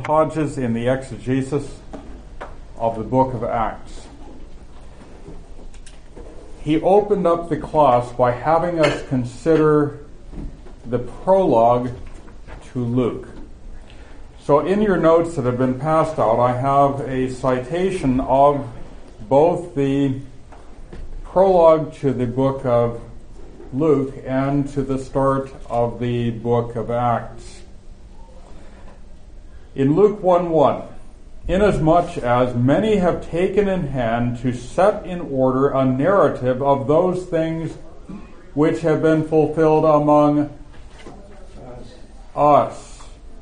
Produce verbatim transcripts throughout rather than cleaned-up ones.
Hodges in the exegesis of the book of Acts. He opened up the class by having us consider the prologue to Luke. So in your notes that have been passed out, I have a citation of both the prologue to the book of Luke and to the start of the book of Acts. In Luke one one, inasmuch as many have taken in hand to set in order a narrative of those things which have been fulfilled among us,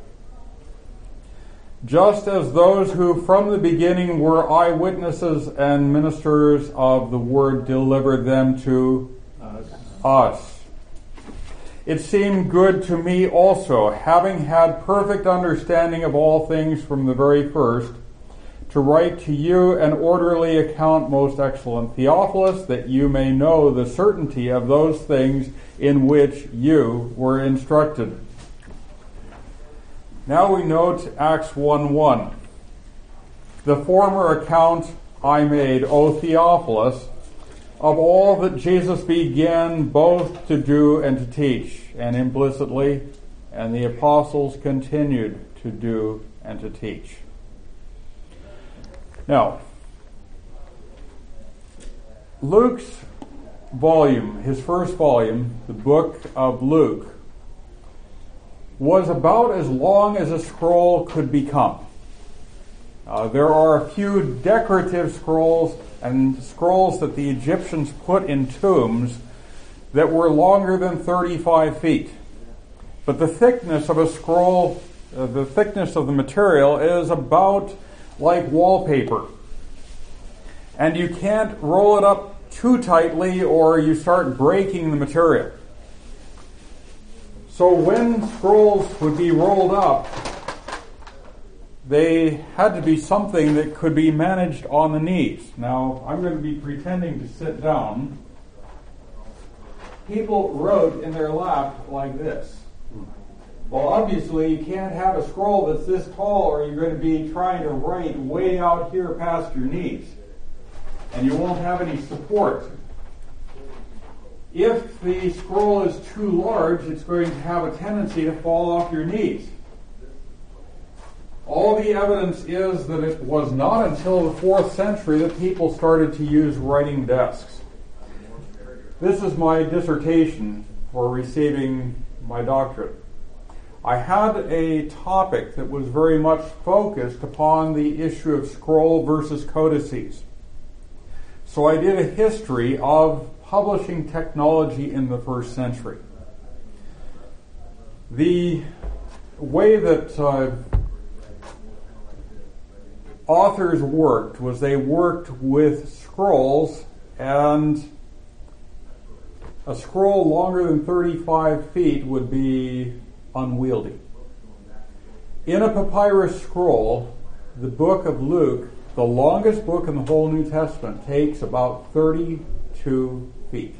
just as those who from the beginning were eyewitnesses and ministers of the word delivered them to us. us. It seemed good to me also, having had perfect understanding of all things from the very first, to write to you an orderly account, most excellent Theophilus, that you may know the certainty of those things in which you were instructed. Now we note Acts one one. The former account I made, O Theophilus, of all that Jesus began both to do and to teach, and implicitly, and the apostles continued to do and to teach. Now, Luke's volume, his first volume, the book of Luke, was about as long as a scroll could become. Uh, there are a few decorative scrolls and scrolls that the Egyptians put in tombs that were longer than thirty-five feet. But the thickness of a scroll, uh, the thickness of the material is about like wallpaper. And you can't roll it up too tightly or you start breaking the material. So when scrolls would be rolled up, they had to be something that could be managed on the knees. Now, I'm going to be pretending to sit down. People wrote in their lap like this. Well, obviously, you can't have a scroll that's this tall or you're going to be trying to write way out here past your knees. And you won't have any support. If the scroll is too large, it's going to have a tendency to fall off your knees. All the evidence is that it was not until the fourth century that people started to use writing desks. This is my dissertation for receiving my doctorate. I had a topic that was very much focused upon the issue of scroll versus codices. So I did a history of publishing technology in the first century. The way that uh, authors worked was they worked with scrolls, and a scroll longer than thirty-five feet would be unwieldy. In a papyrus scroll, the book of Luke, the longest book in the whole New Testament, takes about thirty-two feet.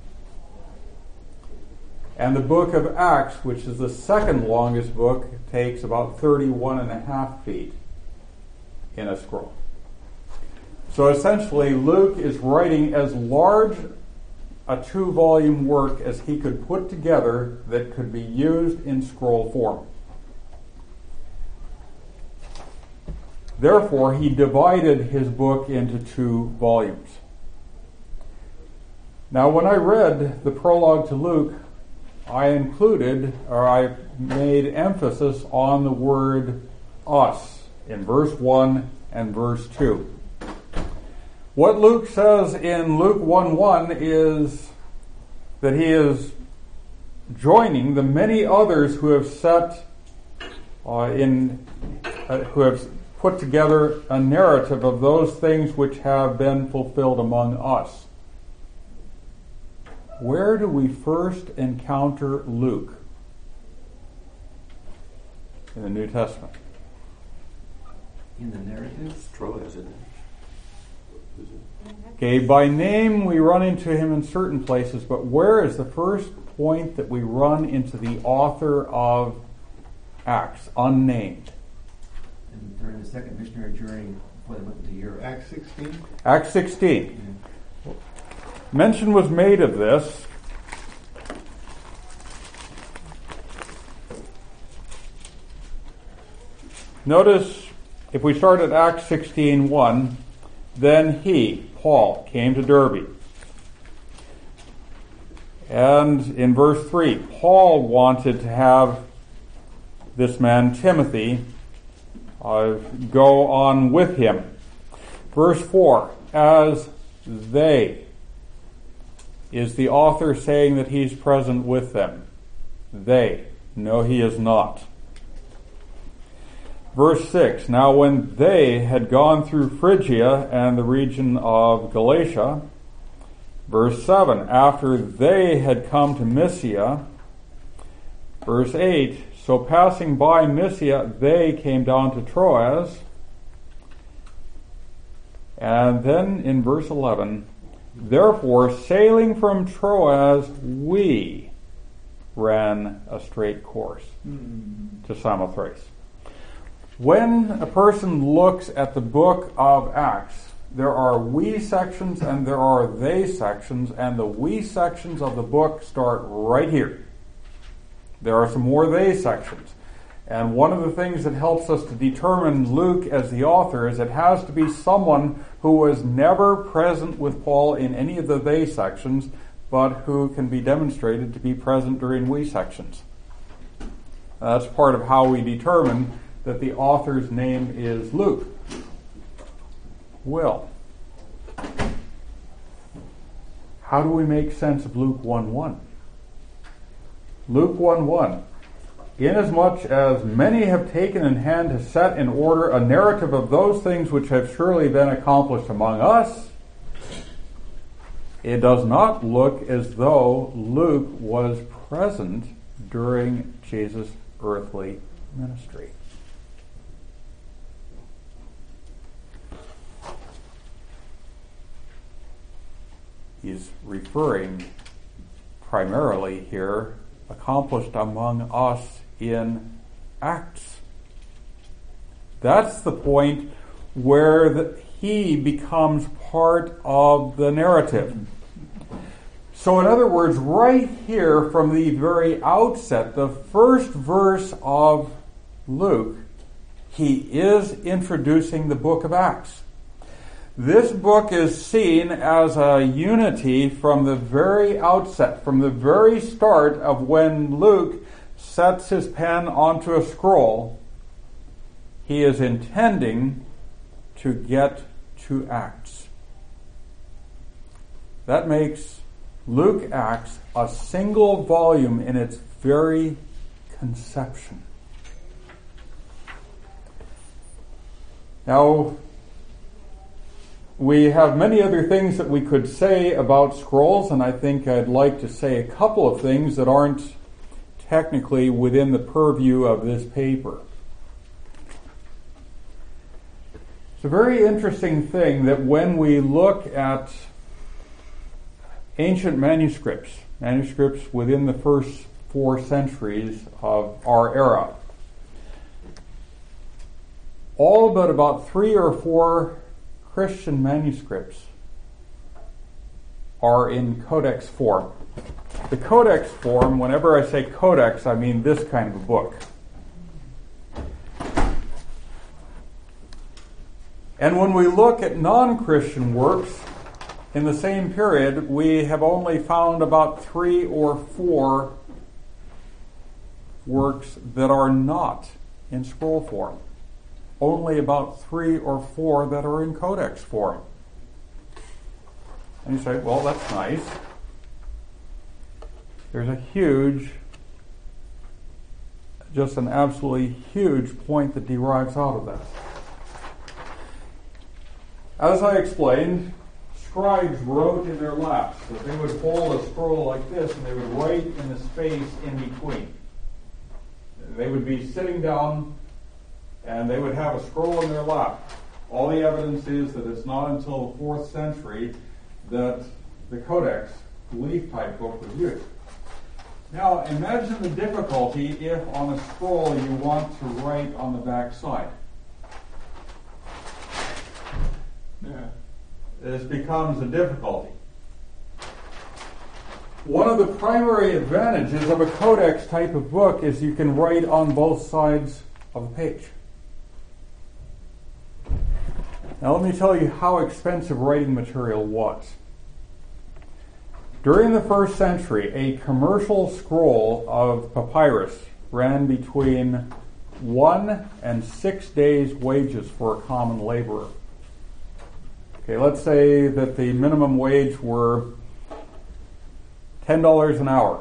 And the book of Acts, which is the second longest book, takes about thirty-one and a half feet in a scroll. So essentially, Luke is writing as large a two-volume work as he could put together that could be used in scroll form. Therefore, he divided his book into two volumes. Now, when I read the prologue to Luke, I included, or I made emphasis on the word us in verse one and verse two. What Luke says in Luke one one is that he is joining the many others who have set uh, in, uh, who have put together a narrative of those things which have been fulfilled among us. Where do we first encounter Luke in the New Testament? In the narrative? Stroll, isn't it? Okay, by name we run into him in certain places, but where is the first point that we run into the author of Acts, unnamed? the second missionary journey before they went into Europe? Acts sixteen? Acts sixteen. Yeah. Mention was made of this. Notice, if we start at Acts sixteen one, then he, Paul, came to Derbe. And in verse three, Paul wanted to have this man, Timothy, uh, go on with him. Verse four, as they, is the author saying that he's present with them? They. No, he is not. Verse six, now when they had gone through Phrygia and the region of Galatia, verse seven, after they had come to Mysia, verse eight, so passing by Mysia, they came down to Troas, and then in verse eleven, therefore sailing from Troas, we ran a straight course mm. to Samothrace. When a person looks at the book of Acts, there are we sections and there are they sections, and the we sections of the book start right here. There are some more they sections. And one of the things that helps us to determine Luke as the author is it has to be someone who was never present with Paul in any of the they sections, but who can be demonstrated to be present during we sections. That's part of how we determine that the author's name is Luke. Well, how do we make sense of Luke one one? Luke one one. Inasmuch as many have taken in hand to set in order a narrative of those things which have surely been accomplished among us, it does not look as though Luke was present during Jesus' earthly ministry. He's referring primarily here, accomplished among us in Acts. That's the point where the, he becomes part of the narrative. So in other words, right here from the very outset, the first verse of Luke, he is introducing the book of Acts. This book is seen as a unity from the very outset, from the very start of when Luke sets his pen onto a scroll. He is intending to get to Acts. That makes Luke Acts a single volume in its very conception. Now, we have many other things that we could say about scrolls, and I think I'd like to say a couple of things that aren't technically within the purview of this paper. It's a very interesting thing that when we look at ancient manuscripts, manuscripts within the first four centuries of our era, all but about three or four Christian manuscripts are in codex form. The codex form, whenever I say codex, I mean this kind of a book. And when we look at non-Christian works in the same period, we have only found about three or four works that are not in scroll form. Only about three or four that are in codex form. And you say, well, that's nice. There's a huge, just an absolutely huge point that derives out of that. As I explained, scribes wrote in their laps, that they would hold a scroll like this and they would write in the space in between. They would be sitting down and they would have a scroll in their lap. All the evidence is that it's not until the fourth century that the codex, the leaf-type book, was used. Now, imagine the difficulty if on a scroll you want to write on the back side. this becomes a difficulty. One of the primary advantages of a codex type of book is you can write on both sides of the page. Now let me tell you how expensive writing material was. During the first century, a commercial scroll of papyrus ran between one and six days' wages for a common laborer. Okay, let's say that the minimum wage were ten dollars an hour.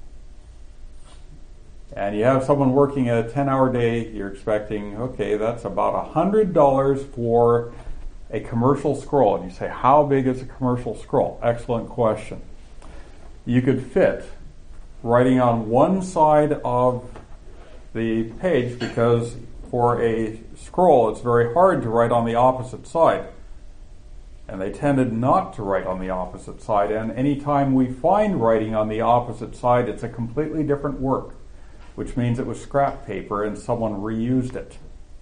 And you have someone working a ten-hour day, you're expecting, okay, that's about one hundred dollars for a commercial scroll. And you say, how big is a commercial scroll? Excellent question. You could fit writing on one side of the page, because for a scroll it's very hard to write on the opposite side. And they tended not to write on the opposite side. And any time we find writing on the opposite side, it's a completely different work, which means it was scrap paper and someone reused it.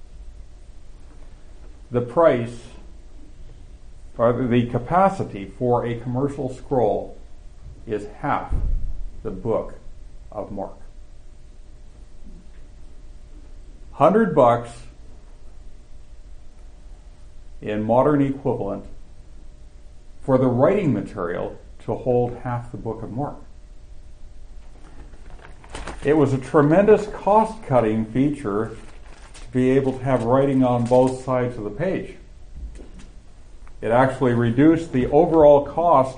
The price, or the capacity for a commercial scroll is half the Book of Mark. Hundred bucks in modern equivalent for the writing material to hold half the Book of Mark. It was a tremendous cost-cutting feature to be able to have writing on both sides of the page. It actually reduced the overall cost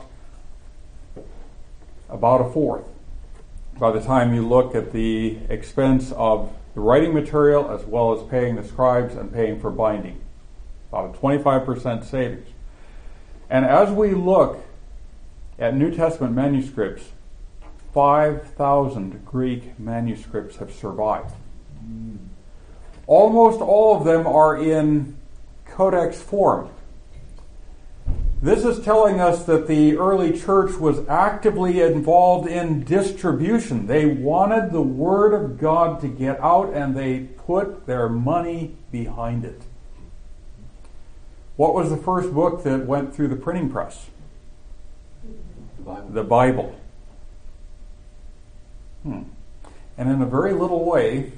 about a fourth by the time you look at the expense of the writing material as well as paying the scribes and paying for binding. About a twenty-five percent savings. And as we look at New Testament manuscripts, five thousand Greek manuscripts have survived. Mm. Almost all of them are in codex form. This is telling us that the early church was actively involved in distribution. They wanted the Word of God to get out, and they put their money behind it. What was the first book that went through the printing press? The Bible. The Bible. Hmm. And in a very little way,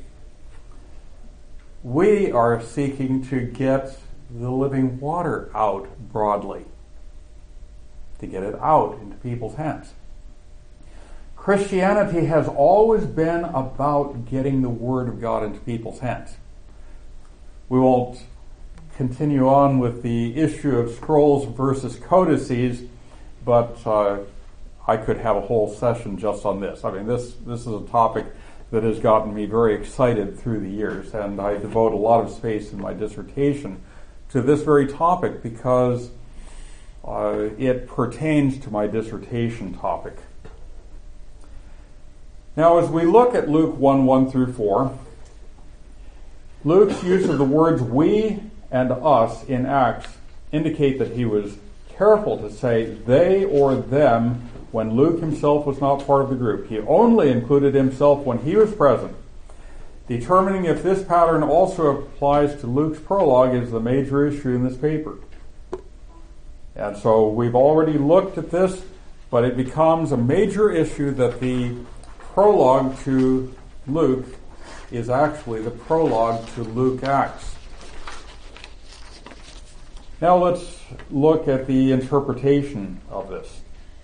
we are seeking to get the living water out broadly, to get it out into people's hands. Christianity has always been about getting the Word of God into people's hands. We won't continue on with the issue of scrolls versus codices, but uh, I could have a whole session just on this. I mean, this this is a topic that has gotten me very excited through the years, and I devote a lot of space in my dissertation to this very topic because uh, it pertains to my dissertation topic. Now, as we look at Luke one, one through four, Luke's use of the words we and us in Acts indicate that he was careful to say they or them when Luke himself was not part of the group. He only included himself when he was present. Determining if this pattern also applies to Luke's prologue is the major issue in this paper. And so we've already looked at this, but it becomes a major issue that the prologue to Luke is actually the prologue to Luke Acts. Now let's look at the interpretation of this.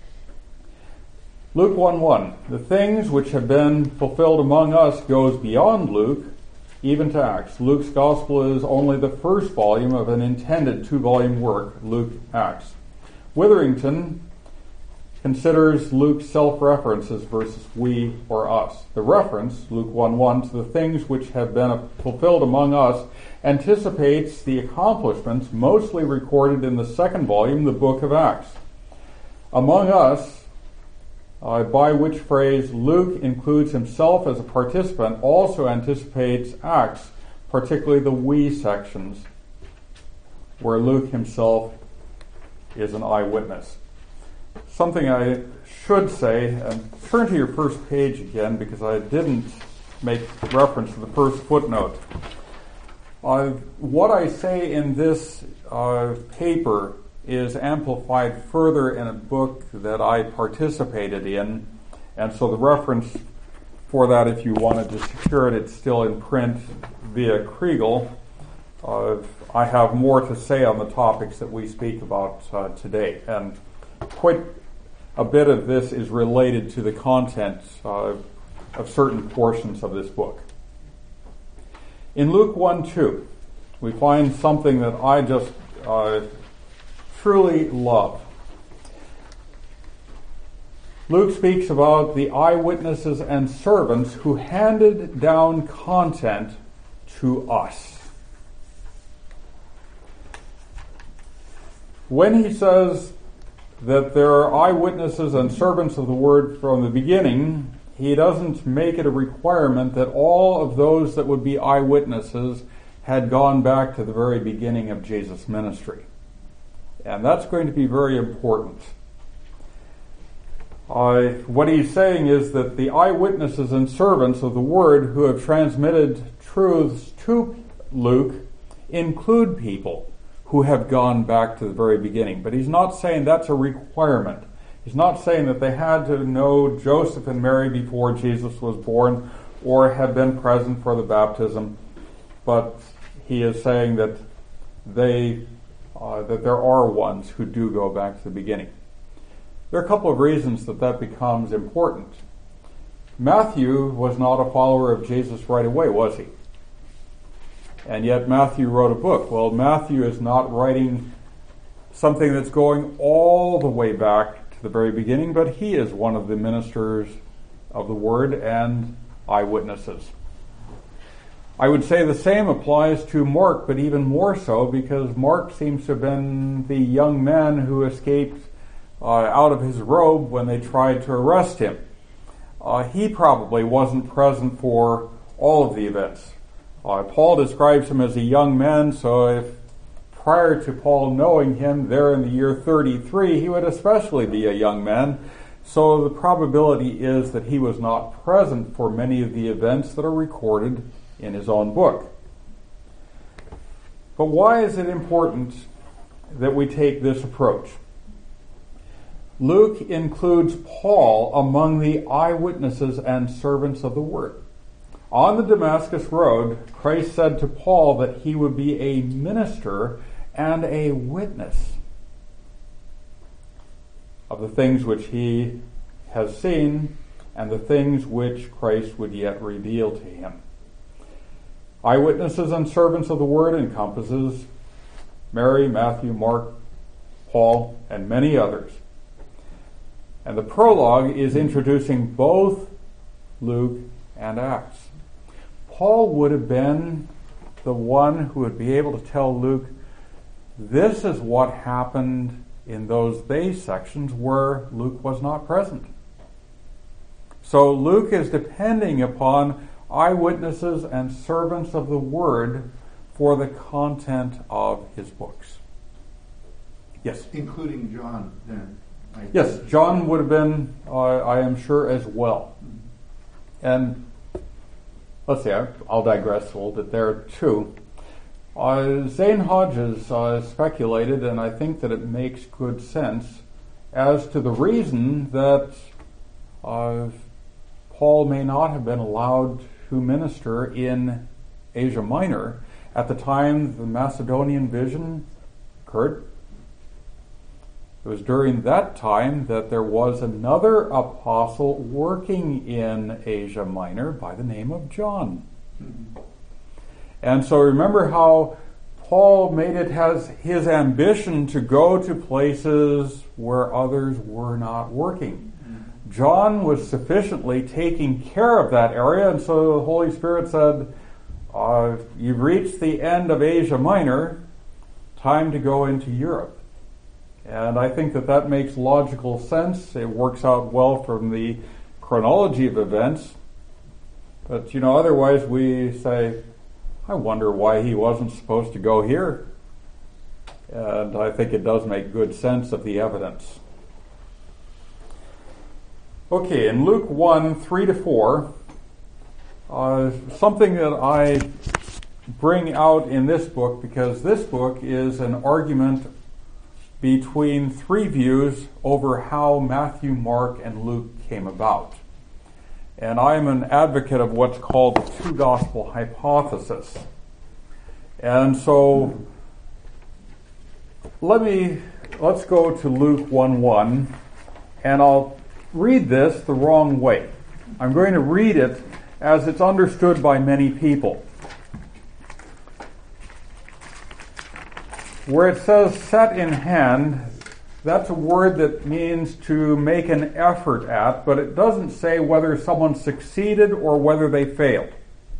Luke one one, the things which have been fulfilled among us goes beyond Luke, even to Acts. Luke's Gospel is only the first volume of an intended two-volume work, Luke Acts. Witherington considers Luke's self-references versus we or us. The reference, Luke one one, to the things which have been fulfilled among us anticipates the accomplishments mostly recorded in the second volume, the book of Acts. Among us, uh, by which phrase Luke includes himself as a participant, also anticipates Acts, particularly the we sections, where Luke himself is an eyewitness. Something I should say, and turn to your first page again because I didn't make reference to the first footnote. Uh, what I say in this uh, paper is amplified further in a book that I participated in, and so the reference for that, if you wanted to secure it, it's still in print via Kriegel. Uh, I have more to say on the topics that we speak about uh, today, and quite a bit of this is related to the content uh, of certain portions of this book. In Luke one two, we find something that I just uh, truly love. Luke speaks about the eyewitnesses and servants who handed down content to us. When he says that there are eyewitnesses and servants of the word from the beginning, he doesn't make it a requirement that all of those that would be eyewitnesses had gone back to the very beginning of Jesus' ministry. And that's going to be very important. Uh, what he's saying is that the eyewitnesses and servants of the word who have transmitted truths to Luke include people who have gone back to the very beginning. But he's not saying that's a requirement. He's not saying that they had to know Joseph and Mary before Jesus was born or have been present for the baptism. But he is saying that they uh, that there are ones who do go back to the beginning. There are a couple of reasons that that becomes important. Matthew was not a follower of Jesus right away, was he? And yet Matthew wrote a book. Well, Matthew is not writing something that's going all the way back to the very beginning, but he is one of the ministers of the word and eyewitnesses. I would say the same applies to Mark, but even more so because Mark seems to have been the young man who escaped uh, out of his robe when they tried to arrest him. Uh, he probably wasn't present for all of the events. Uh, Paul describes him as a young man, so if prior to Paul knowing him there in the year thirty-three, he would especially be a young man. So the probability is that he was not present for many of the events that are recorded in his own book. But why is it important that we take this approach? Luke includes Paul among the eyewitnesses and servants of the word. On the Damascus Road, Christ said to Paul that he would be a minister and a witness of the things which he has seen and the things which Christ would yet reveal to him. Eyewitnesses and servants of the word encompasses Mary, Matthew, Mark, Paul, and many others. And the prologue is introducing both Luke and Acts. Paul would have been the one who would be able to tell Luke, this is what happened in those they sections where Luke was not present. So Luke is depending upon eyewitnesses and servants of the word for the content of his books. Yes? Including John, then. I Yes, John would have been, uh, I am sure, as well. And let's see, I'll digress a little bit there too. Uh, Zane Hodges uh, speculated, and I think that it makes good sense, as to the reason that uh, Paul may not have been allowed to minister in Asia Minor at the time the Macedonian vision occurred. It was during that time that there was another apostle working in Asia Minor by the name of John. Mm-hmm. And so remember how Paul made it as his ambition to go to places where others were not working. Mm-hmm. John was sufficiently taking care of that area, and so the Holy Spirit said, uh, you've reached the end of Asia Minor, time to go into Europe. And I think that that makes logical sense. It works out well from the chronology of events. But, you know, otherwise we say, I wonder why he wasn't supposed to go here. And I think it does make good sense of the evidence. Okay, in Luke one, three to four, uh, something that I bring out in this book, because this book is an argument between three views over how Matthew, Mark, and Luke came about. And I am an advocate of what's called the two gospel hypothesis. And so let me, let's go to Luke one one, and I'll read this the wrong way. I'm going to read it as it's understood by many people. Where it says set in hand, that's a word that means to make an effort at, but it doesn't say whether someone succeeded or whether they failed.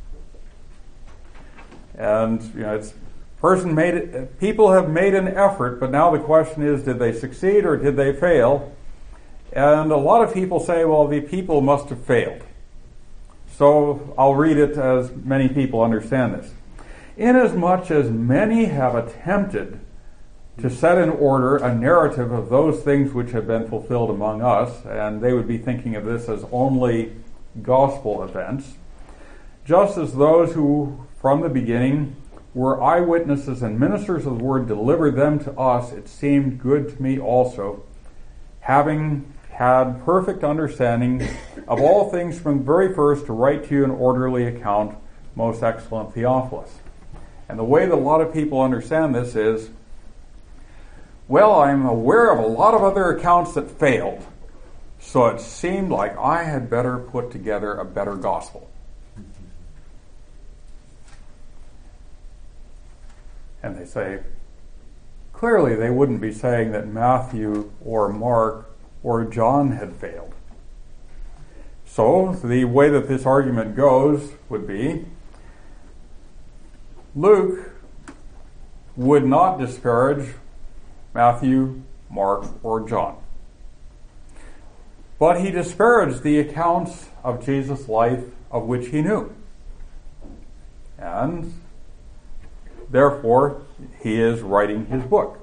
And, you know, it's person made it, people have made an effort, but now the question is, did they succeed or did they fail? And a lot of people say, well, the people must have failed. So I'll read it as many people understand this. Inasmuch as many have attempted to set in order a narrative of those things which have been fulfilled among us, and they would be thinking of this as only gospel events, just as those who from the beginning were eyewitnesses and ministers of the word delivered them to us, it seemed good to me also, having had perfect understanding of all things from the very first, to write to you an orderly account, most excellent Theophilus. And the way that a lot of people understand this is, well, I'm aware of a lot of other accounts that failed, so it seemed like I had better put together a better gospel. And they say, clearly they wouldn't be saying that Matthew or Mark or John had failed. So the way that this argument goes would be, Luke would not disparage Matthew, Mark, or John. But he disparaged the accounts of Jesus' life of which he knew. And therefore, he is writing his book.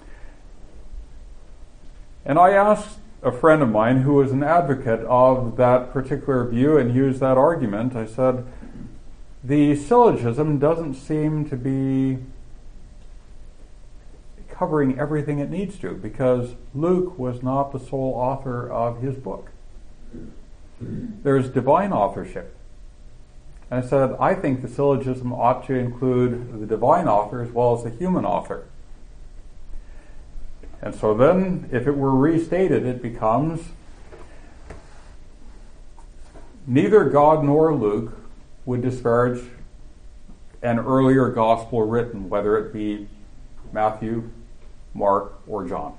And I asked a friend of mine who was an advocate of that particular view and used that argument. I said, the syllogism doesn't seem to be covering everything it needs to, because Luke was not the sole author of his book. There's divine authorship. And I said, I think the syllogism ought to include the divine author as well as the human author. And so then, if it were restated, it becomes, neither God nor Luke would disparage an earlier gospel written, whether it be Matthew, Mark, or John.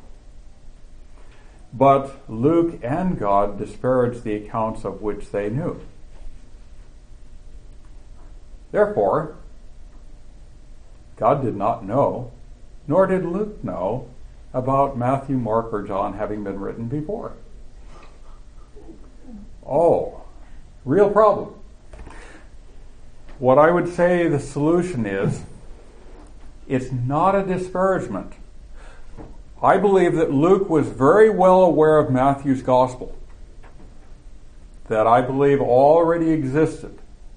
But Luke and God disparaged the accounts of which they knew. Therefore, God did not know, nor did Luke know, about Matthew, Mark, or John having been written before. Oh, real problem. What I would say the solution is, it's not a disparagement. I believe that Luke was very well aware of Matthew's gospel, that I believe already existed.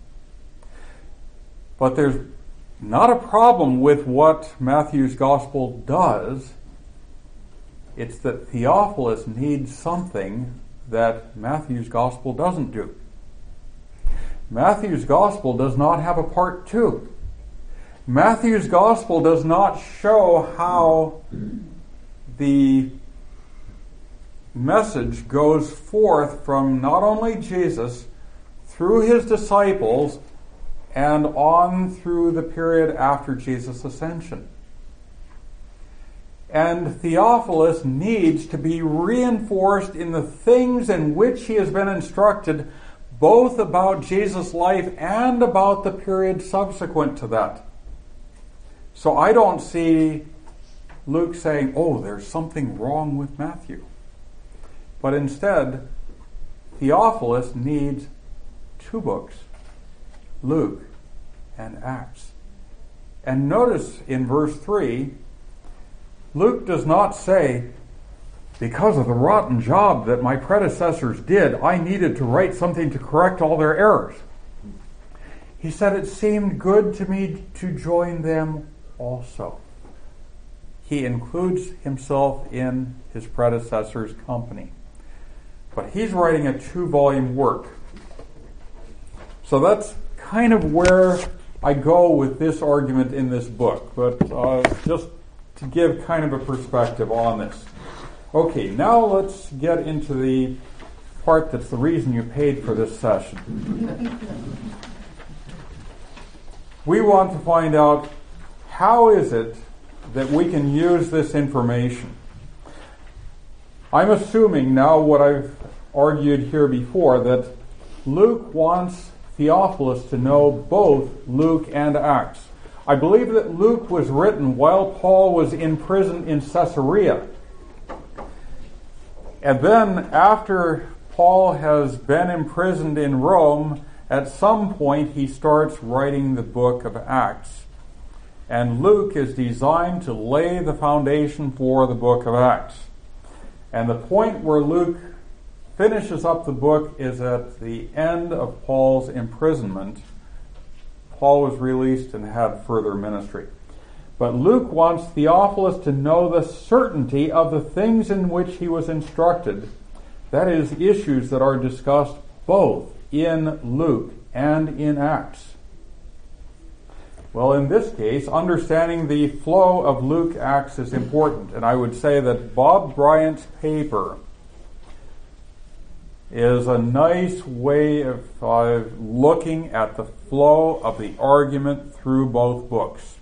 But there's not a problem with what Matthew's gospel does. It's that Theophilus needs something that Matthew's gospel doesn't do. Matthew's gospel does not have a part two. Matthew's gospel does not show how the message goes forth from not only Jesus through his disciples and on through the period after Jesus' ascension. And Theophilus needs to be reinforced in the things in which he has been instructed, both about Jesus' life and about the period subsequent to that. So I don't see Luke saying, oh, there's something wrong with Matthew. But instead, Theophilus needs two books, Luke and Acts. And notice in verse three, Luke does not say, because of the rotten job that my predecessors did, I needed to write something to correct all their errors. He said it seemed good to me to join them also. he includes himself in his predecessor's company. But he's writing a two-volume work. So that's kind of where I go with this argument in this book, but uh, just to give kind of a perspective on this. Okay, now let's get into the part that's the reason you paid for this session. We want to find out, how is it that we can use this information? I'm assuming now what I've argued here before, that Luke wants Theophilus to know both Luke and Acts. I believe that Luke was written while Paul was in prison in Caesarea. And then after Paul has been imprisoned in Rome, at some point he starts writing the book of Acts. And Luke is designed to lay the foundation for the book of Acts. And the point where Luke finishes up the book is at the end of Paul's imprisonment. Paul was released and had further ministry. But Luke wants Theophilus to know the certainty of the things in which he was instructed. That is, issues that are discussed both in Luke and in Acts. Well, in this case, understanding the flow of Luke Acts is important. And I would say that Bob Bryant's paper is a nice way of uh, looking at the flow of the argument through both books.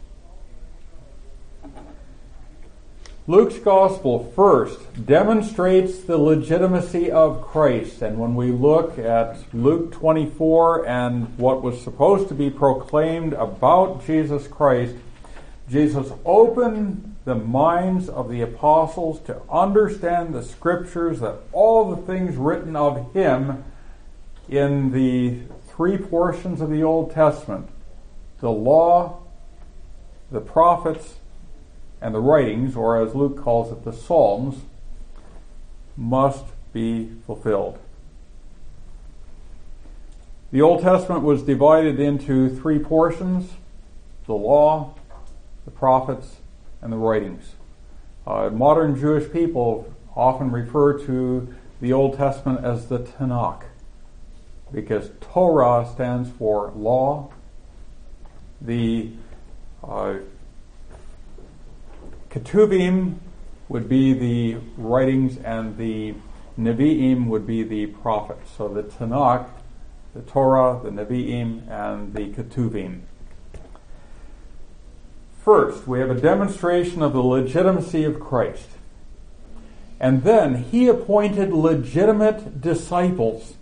Luke's gospel first demonstrates the legitimacy of Christ. And when we look at Luke twenty-four and what was supposed to be proclaimed about Jesus Christ, Jesus opened the minds of the apostles to understand the scriptures, that all the things written of him in the three portions of the Old Testament, the law, the prophets, and the writings, or as Luke calls it, the Psalms, must be fulfilled. The Old Testament was divided into three portions: the law, the prophets, and the writings. Uh, modern Jewish people often refer to the Old Testament as the Tanakh, because Torah stands for law. The uh, Ketuvim would be the writings, and the Nevi'im would be the prophets. So the Tanakh, the Torah, the Nevi'im, and the Ketuvim. First, we have a demonstration of the legitimacy of Christ. And then he appointed legitimate disciples.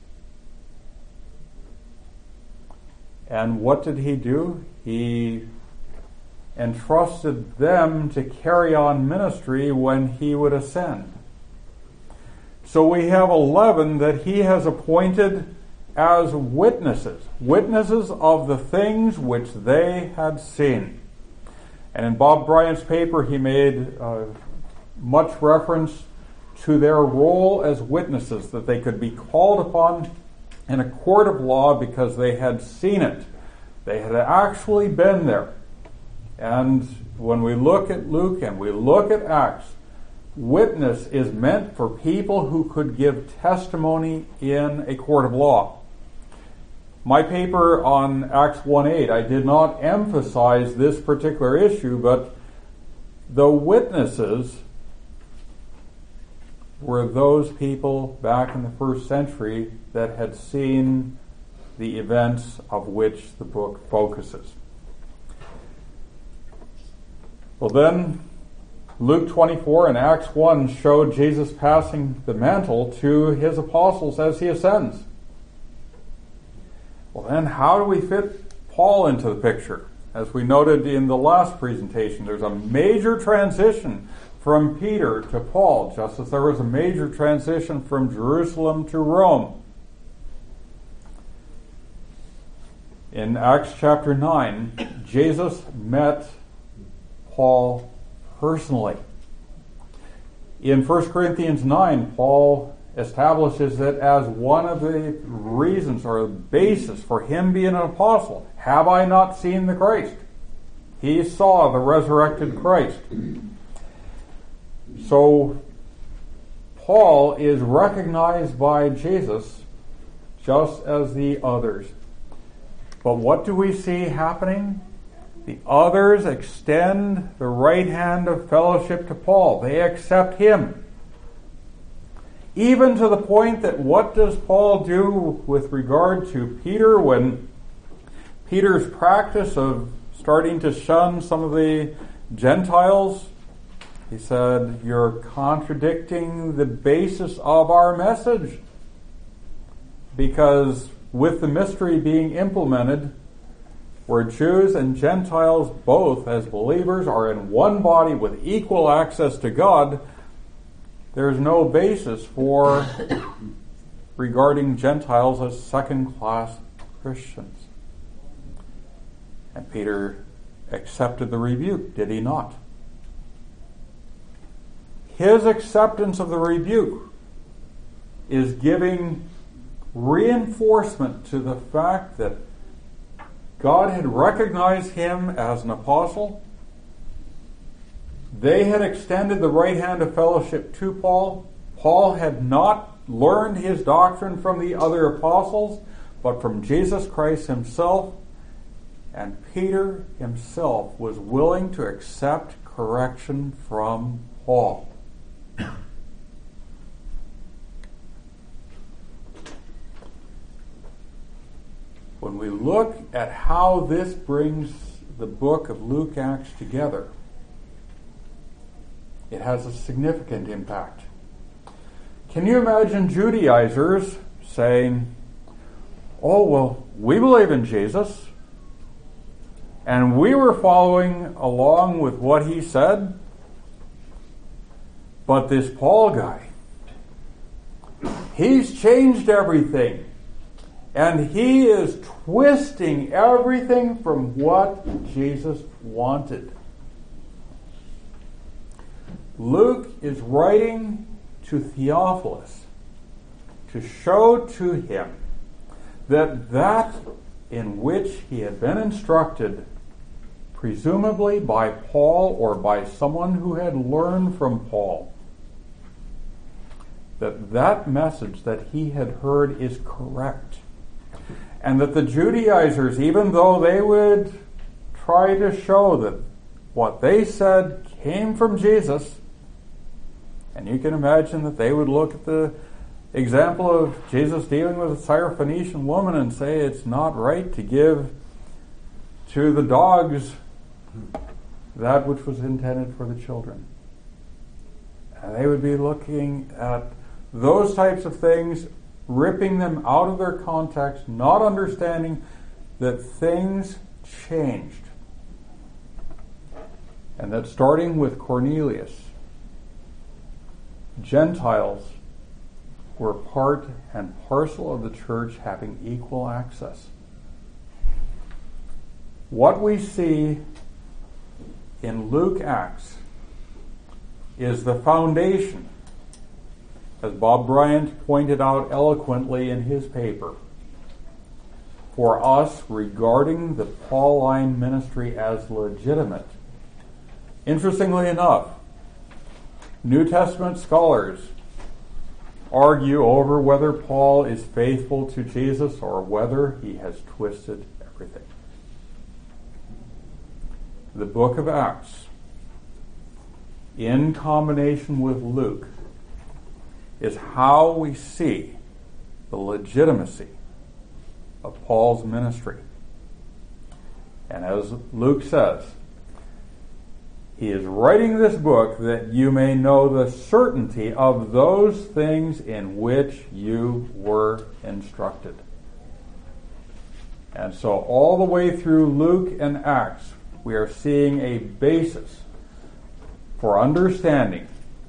And what did he do? He entrusted them to carry on ministry when he would ascend. So we have eleven that he has appointed as witnesses, witnesses of the things which they had seen. And in Bob Bryant's paper, he made uh, much reference to their role as witnesses, that they could be called upon in a court of law because they had seen it. They had actually been there. And when we look at Luke and we look at Acts, witness is meant for people who could give testimony in a court of law. My paper on Acts one eight, I did not emphasize this particular issue, but the witnesses were those people back in the first century that had seen the events of which the book focuses. Well then, Luke twenty-four and Acts one showed Jesus passing the mantle to his apostles as he ascends. Well then, how do we fit Paul into the picture? As we noted in the last presentation, there's a major transition from Peter to Paul, just as there was a major transition from Jerusalem to Rome. In Acts chapter nine, Jesus met Paul personally. In First Corinthians nine, Paul establishes it as one of the reasons or the basis for him being an apostle. Have I not seen the Christ? He saw the resurrected Christ. so Paul is recognized by Jesus just as the others. But what do we see happening? The others extend the right hand of fellowship to Paul. They accept him. Even to the point that what does Paul do with regard to Peter when Peter's practice of starting to shun some of the Gentiles? He said, "You're contradicting the basis of our message." Because with the mystery being implemented, where Jews and Gentiles both as believers are in one body with equal access to God, there's no basis for regarding Gentiles as second-class Christians. And Peter accepted the rebuke, did he not? His acceptance of the rebuke is giving reinforcement to the fact that God had recognized him as an apostle. They had extended the right hand of fellowship to Paul. Paul had not learned his doctrine from the other apostles, but from Jesus Christ himself. And Peter himself was willing to accept correction from Paul. When we look at how this brings the book of Luke Acts together, it has a significant impact. Can you imagine Judaizers saying, "Oh, well, we believe in Jesus, and we were following along with what he said, but this Paul guy, he's changed everything. And he is twisting everything from what Jesus wanted." Luke is writing to Theophilus to show to him that that in which he had been instructed, presumably by Paul or by someone who had learned from Paul, that that message that he had heard is correct. And that the Judaizers, even though they would try to show that what they said came from Jesus, and you can imagine that they would look at the example of Jesus dealing with a Syrophoenician woman and say it's not right to give to the dogs that which was intended for the children. And they would be looking at those types of things, ripping them out of their context, not understanding that things changed. And that starting with Cornelius, Gentiles were part and parcel of the church having equal access. What we see in Luke Acts is the foundation, as Bob Bryant pointed out eloquently in his paper, for us regarding the Pauline ministry as legitimate. Interestingly enough, New Testament scholars argue over whether Paul is faithful to Jesus or whether he has twisted everything. The book of Acts, in combination with Luke, is how we see the legitimacy of Paul's ministry. And as Luke says, he is writing this book that you may know the certainty of those things in which you were instructed. And so all the way through Luke and Acts, we are seeing a basis for understanding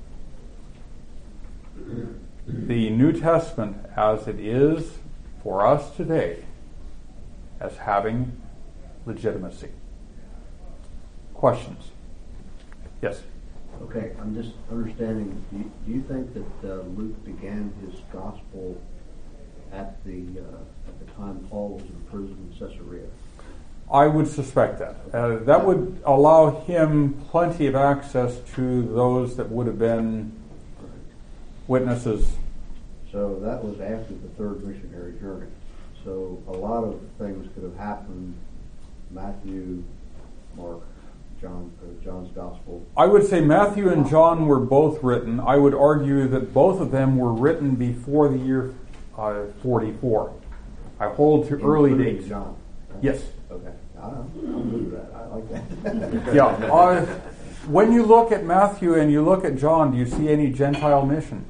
the New Testament as it is for us today as having legitimacy. Questions? Yes? Okay, I'm just understanding, do you, do you think that uh, Luke began his gospel at the uh, at the time Paul was in prison in Caesarea? I would suspect that. Uh, that would allow him plenty of access to those that would have been witnesses. So that was after the third missionary journey. So a lot of things could have happened. Matthew, Mark, John, uh, John's Gospel. I would say Matthew and John were both written. I would argue that both of them were written before the year uh, forty-four. I hold to early Including dates. John. Right? Yes. Okay. I'm good with that. I like that. Yeah. Uh, when you look at Matthew and you look at John, do you see any Gentile mission?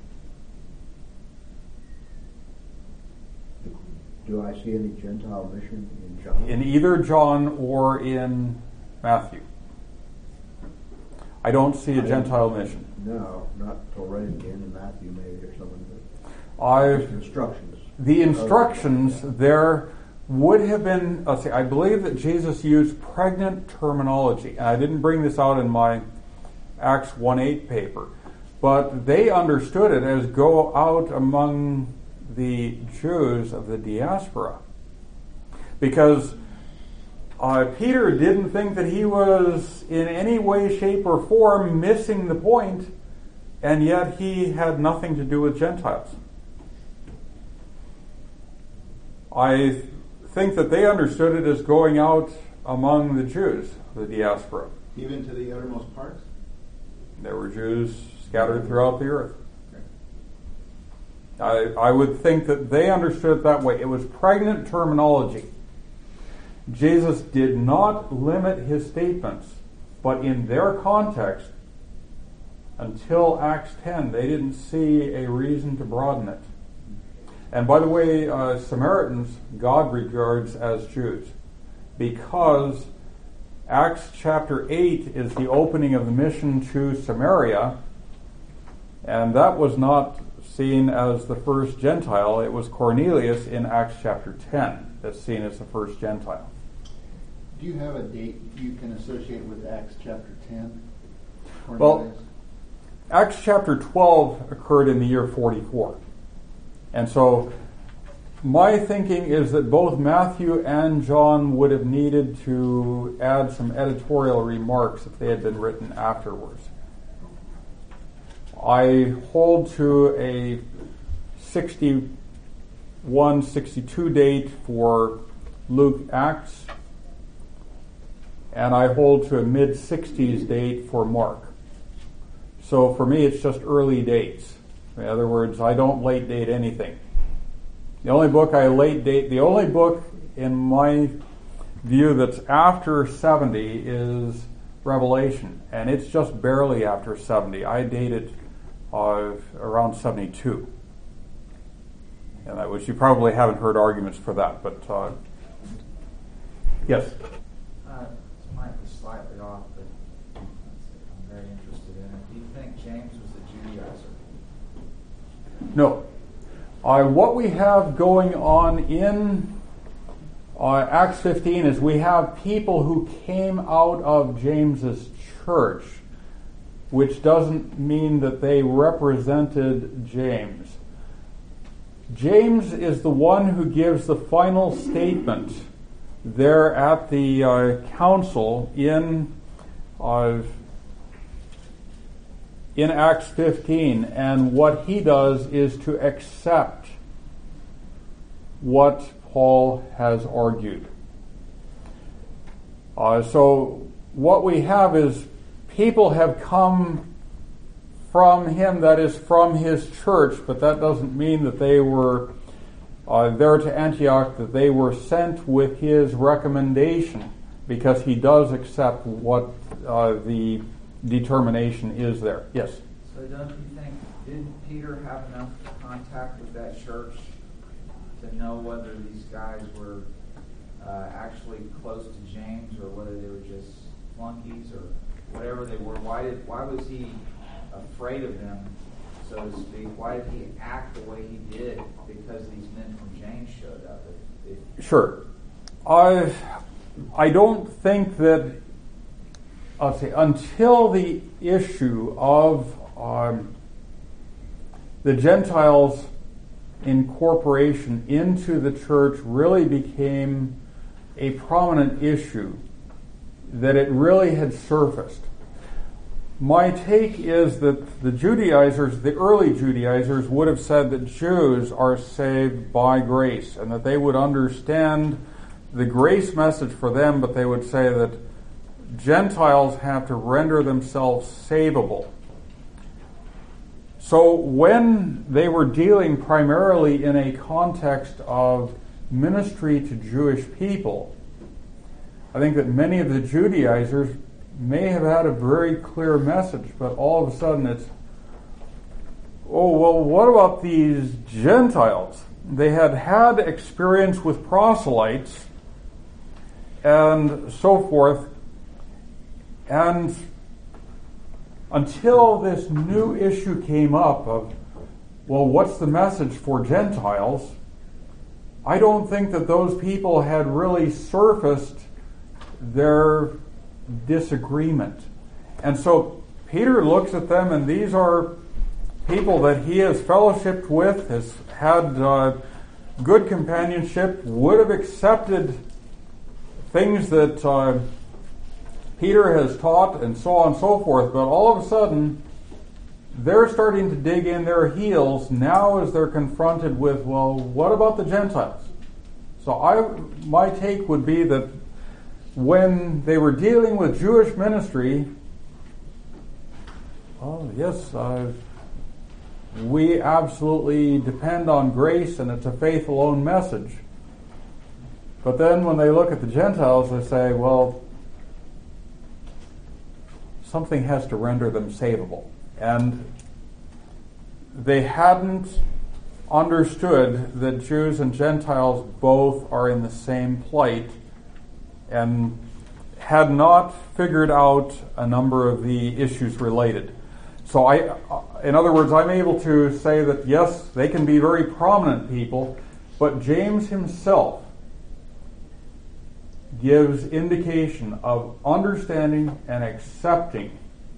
Do I see any Gentile mission in John? In either John or in Matthew. I don't see a Gentile mission. No, not till right again in Matthew maybe or something. But I instructions. The instructions there would have been, let's see, I believe that Jesus used pregnant terminology. And I didn't bring this out in my Acts one eight paper. But they understood it as go out among the Jews of the diaspora. Because uh, Peter didn't think that he was in any way, shape, or form missing the point, and yet he had nothing to do with Gentiles. I think that they understood it as going out among the Jews, the diaspora. Even to the uttermost parts? There were Jews scattered throughout the earth. I, I would think that they understood it that way. It was pregnant terminology. Jesus did not limit his statements, but in their context, until Acts ten, they didn't see a reason to broaden it. And by the way, uh, Samaritans, God regards as Jews, because Acts chapter eight is the opening of the mission to Samaria, and that was not seen as the first Gentile. It was Cornelius in Acts chapter ten that's seen as the first Gentile. Do you have a date you can associate with Acts chapter ten? Well, Acts chapter twelve occurred in the year forty-four. And so my thinking is that both Matthew and John would have needed to add some editorial remarks if they had been written afterwards. I hold to a sixty-one, sixty-two date for Luke Acts, and I hold to a mid-sixties date for Mark. So for me, it's just early dates. In other words, I don't late date anything. The only book I late date, the only book in my view that's after seventy is Revelation, and it's just barely after seventy. I date it uh, around seventy-two. And that was, you probably haven't heard arguments for that, but uh, yes? Uh, this might be slightly off, but I'm very interested in it. Do you think James was a Judaizer? No. Uh, what we have going on in uh, Acts fifteen is we have people who came out of James's church, which doesn't mean that they represented James. James is the one who gives the final statement there at the uh, council in uh, in Acts fifteen, and what he does is to accept what Paul has argued. Uh, so what we have is people have come from him, that is from his church, but that doesn't mean that they were uh, there to Antioch, that they were sent with his recommendation, because he does accept what uh, the determination is there. Yes? So don't you think, did Peter have enough contact with that church to know whether these guys were uh, actually close to James, or whether they were just flunkies, or whatever they were? Why did why was he afraid of them, so to speak? Why did he act the way he did? Because these men from James showed up. If, if Sure. I I don't think that, I'll say, until the issue of um, the Gentiles' incorporation into the church really became a prominent issue, that it really had surfaced. My take is that the Judaizers, the early Judaizers, would have said that Jews are saved by grace and that they would understand the grace message for them, but they would say that Gentiles have to render themselves savable. So when they were dealing primarily in a context of ministry to Jewish people, I think that many of the Judaizers may have had a very clear message, but all of a sudden it's, oh, well, what about these Gentiles? They had had experience with proselytes and so forth, and until this new issue came up of, well, what's the message for Gentiles? I don't think that those people had really surfaced their disagreement. And so Peter looks at them, and these are people that he has fellowshiped with, has had uh, good companionship, would have accepted things that uh, Peter has taught, and so on and so forth, but all of a sudden they're starting to dig in their heels now as they're confronted with, well, what about the Gentiles? So I, my take would be that when they were dealing with Jewish ministry, oh yes, uh, we absolutely depend on grace and it's a faith alone message. But then when they look at the Gentiles, they say, well, something has to render them savable. And they hadn't understood that Jews and Gentiles both are in the same plight, and had not figured out a number of the issues related. So I, in other words, I'm able to say that yes, they can be very prominent people, but James himself gives indication of understanding and accepting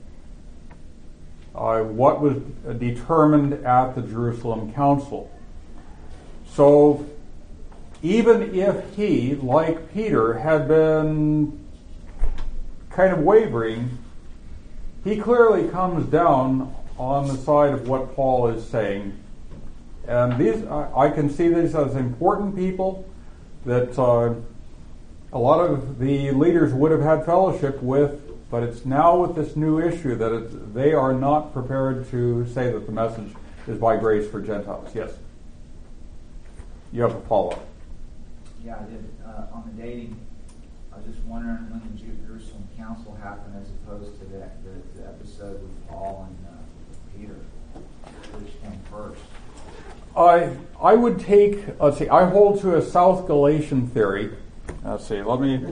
uh, what was determined at the Jerusalem Council. So even if he, like Peter, had been kind of wavering, he clearly comes down on the side of what Paul is saying. And these, I can see these as important people that uh, a lot of the leaders would have had fellowship with, but it's now with this new issue that it's, they are not prepared to say that the message is by grace for Gentiles. Yes? You have a follow-up. Yeah, I did. Uh, on the dating, I was just wondering when the Jerusalem Council happened as opposed to that, the, the episode with Paul and uh, Peter. Which came first? I I would take, let's see, I hold to a South Galatian theory. Let's see, let me...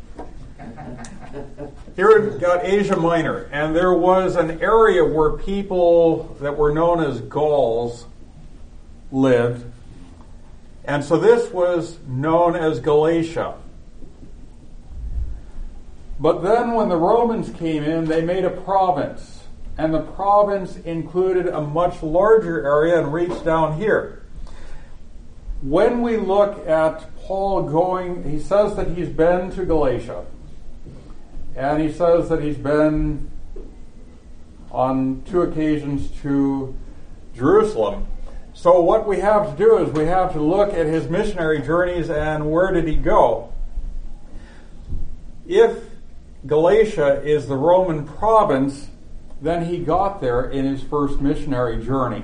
Here we've got Asia Minor, and there was an area where people that were known as Gauls lived. And so this was known as Galatia. But then when the Romans came in, they made a province. And the province included a much larger area and reached down here. When we look at Paul going, he says that he's been to Galatia. And he says that he's been on two occasions to Jerusalem. So what we have to do is we have to look at his missionary journeys and where did he go. If Galatia is the Roman province, then he got there in his first missionary journey.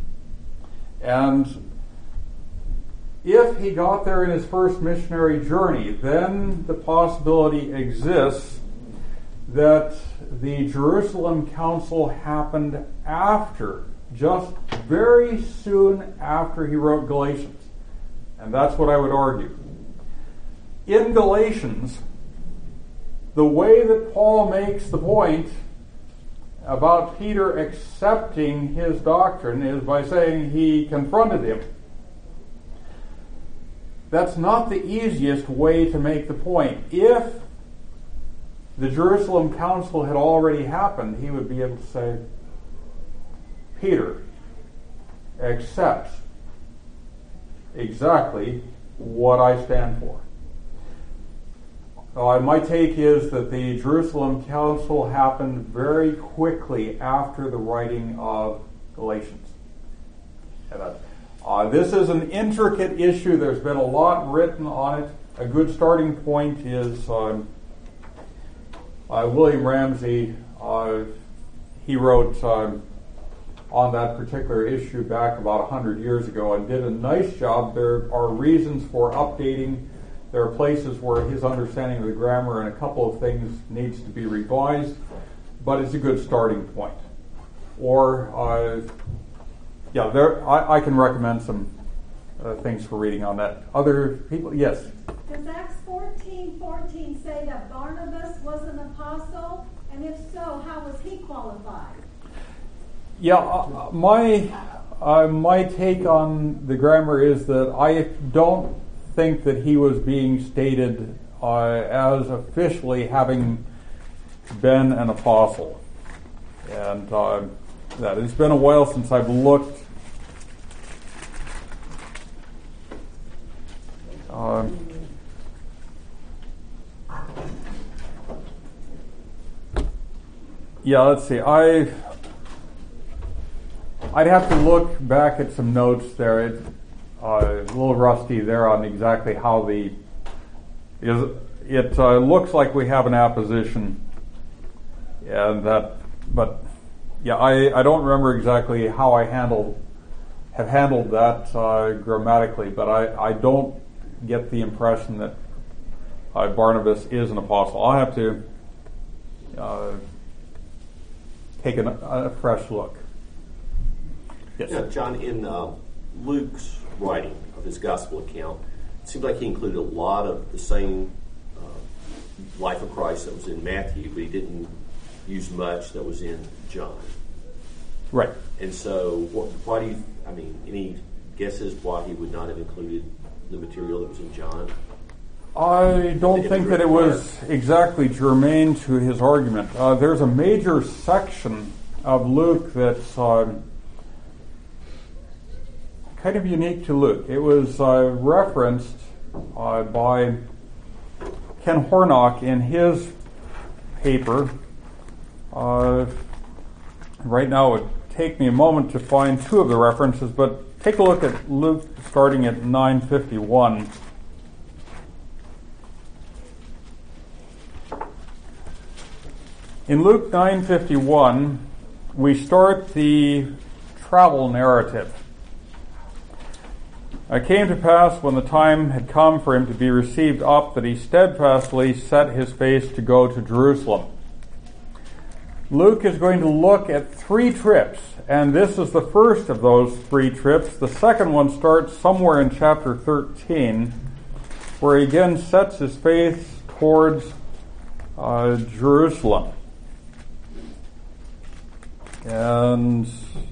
And if he got there in his first missionary journey, then the possibility exists that the Jerusalem Council happened after, just very soon after he wrote Galatians. And that's what I would argue. In Galatians, the way that Paul makes the point about Peter accepting his doctrine is by saying he confronted him. That's not the easiest way to make the point. If the Jerusalem Council had already happened, he would be able to say, Peter accepts exactly what I stand for. uh, my take is that the Jerusalem Council happened very quickly after the writing of Galatians. And, uh, uh, this is an intricate issue. There's been a lot written on it. A good starting point is um, uh, William Ramsey. Uh, he wrote um, on that particular issue back about one hundred years ago and did a nice job. There are reasons for updating. There are places where his understanding of the grammar and a couple of things needs to be revised, but it's a good starting point. Or, uh, yeah, there I, I can recommend some uh, things for reading on that. Other people, yes? Does Acts fourteen fourteen say that Barnabas was an apostle? And if so, how was he qualified? Yeah, uh, my uh, my take on the grammar is that I don't think that he was being stated uh, as officially having been an apostle, and uh, that it's been a while since I've looked. Uh, yeah, let's see. I. I'd have to look back at some notes there. It's uh, a little rusty there on exactly how the is. It uh, looks like we have an apposition, and that. But yeah, I, I don't remember exactly how I handled have handled that uh, grammatically. But I, I don't get the impression that uh, Barnabas is an apostle. I'll have to uh, take an, a fresh look. Yes. Yeah, John, in uh, Luke's writing of his gospel account, it seems like he included a lot of the same uh, life of Christ that was in Matthew, but he didn't use much that was in John. Right. And so, what, why do you, I mean, any guesses why he would not have included the material that was in John? I don't think that it was exactly germane to his argument. Uh, there's a major section of Luke that's uh, kind of unique to Luke. It was uh, referenced uh, by Ken Hornock in his paper. Uh, right now it would take me a moment to find two of the references, but take a look at Luke starting at nine fifty-one. In Luke nine fifty-one, we start the travel narrative. It came to pass when the time had come for him to be received up that he steadfastly set his face to go to Jerusalem. Luke is going to look at three trips, and this is the first of those three trips. The second one starts somewhere in chapter thirteen, where he again sets his face towards uh, Jerusalem. And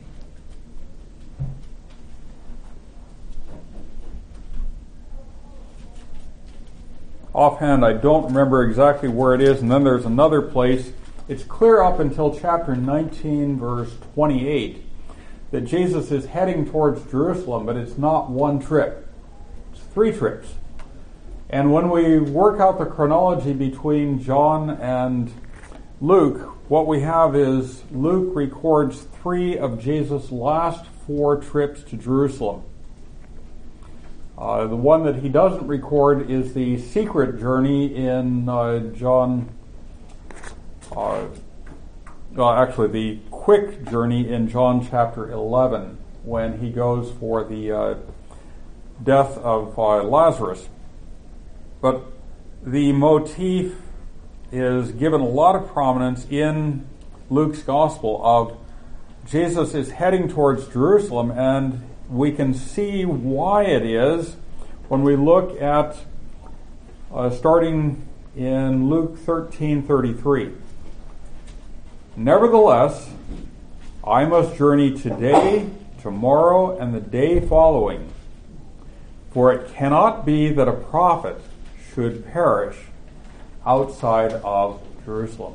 offhand, I don't remember exactly where it is. And then there's another place. It's clear up until chapter nineteen, verse twenty-eight, that Jesus is heading towards Jerusalem, but it's not one trip. It's three trips. And when we work out the chronology between John and Luke, what we have is Luke records three of Jesus' last four trips to Jerusalem. Uh, the one that he doesn't record is the secret journey in uh, John, uh, well, actually the quick journey in John chapter eleven, when he goes for the uh, death of uh, Lazarus. But the motif is given a lot of prominence in Luke's gospel of Jesus is heading towards Jerusalem, and we can see why it is when we look at uh, starting in Luke thirteen thirty-three. Nevertheless, I must journey today, tomorrow, and the day following, for it cannot be that a prophet should perish outside of Jerusalem.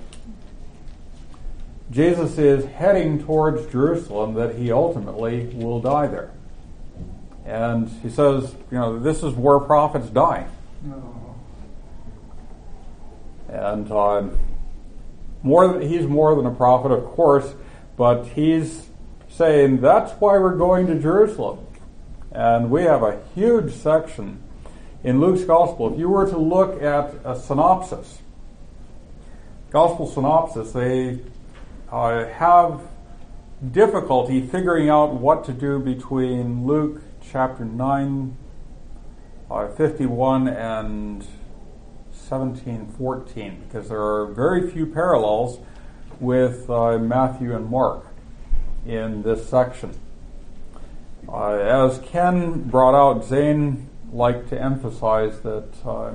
Jesus is heading towards Jerusalem, that he ultimately will die there. And he says, you know, this is where prophets die. No. And uh, more than, he's more than a prophet, of course, but he's saying that's why we're going to Jerusalem. And we have a huge section in Luke's Gospel. If you were to look at a synopsis, Gospel synopsis, they uh, have difficulty figuring out what to do between Luke chapter nine, uh, fifty-one and seventeen fourteen, because there are very few parallels with uh, Matthew and Mark in this section. Uh, as Ken brought out, Zane liked to emphasize that uh,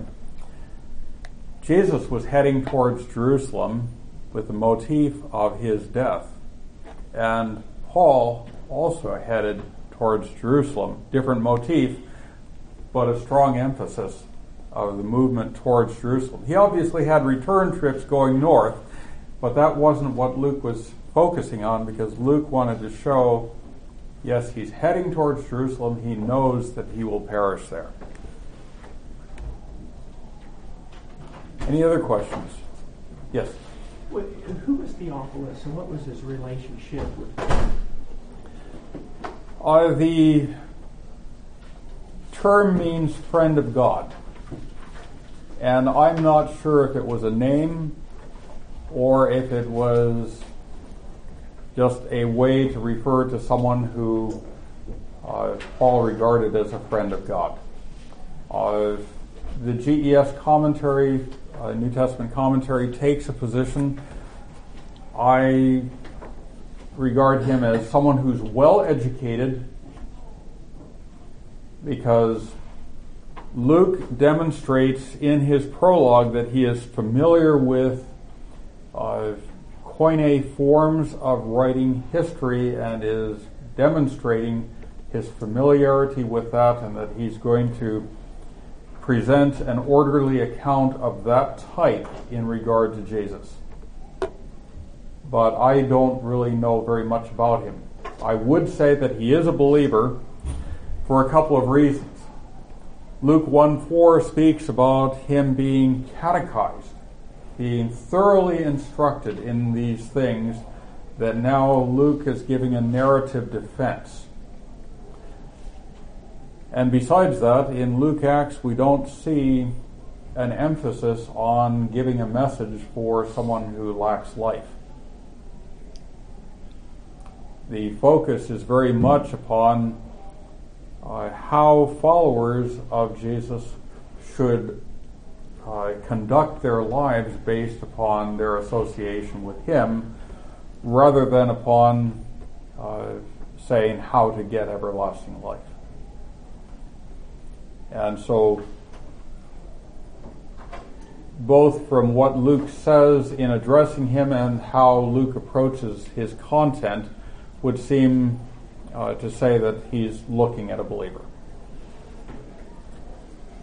Jesus was heading towards Jerusalem with the motif of his death. And Paul also headed towards Jerusalem. Different motif, but a strong emphasis of the movement towards Jerusalem. He obviously had return trips going north, but that wasn't what Luke was focusing on, because Luke wanted to show, yes, he's heading towards Jerusalem. He knows that he will perish there. Any other questions? Yes? What, who was Theophilus, and what was his relationship with God? Uh, the term means friend of God. And I'm not sure if it was a name or if it was just a way to refer to someone who uh, Paul regarded as a friend of God. Uh, the G E S commentary, uh, New Testament commentary, takes a position. I regard him as someone who's well educated, because Luke demonstrates in his prologue that he is familiar with uh, Koine forms of writing history and is demonstrating his familiarity with that, and that he's going to present an orderly account of that type in regard to Jesus. But I don't really know very much about him. I would say that he is a believer for a couple of reasons. Luke one four speaks about him being catechized, being thoroughly instructed in these things, that now Luke is giving a narrative defense. And besides that, in Luke Acts, we don't see an emphasis on giving a message for someone who lacks life. The focus is very much upon uh, how followers of Jesus should uh, conduct their lives based upon their association with him, rather than upon uh, saying how to get everlasting life. And so, both from what Luke says in addressing him and how Luke approaches his content would seem uh, to say that he's looking at a believer.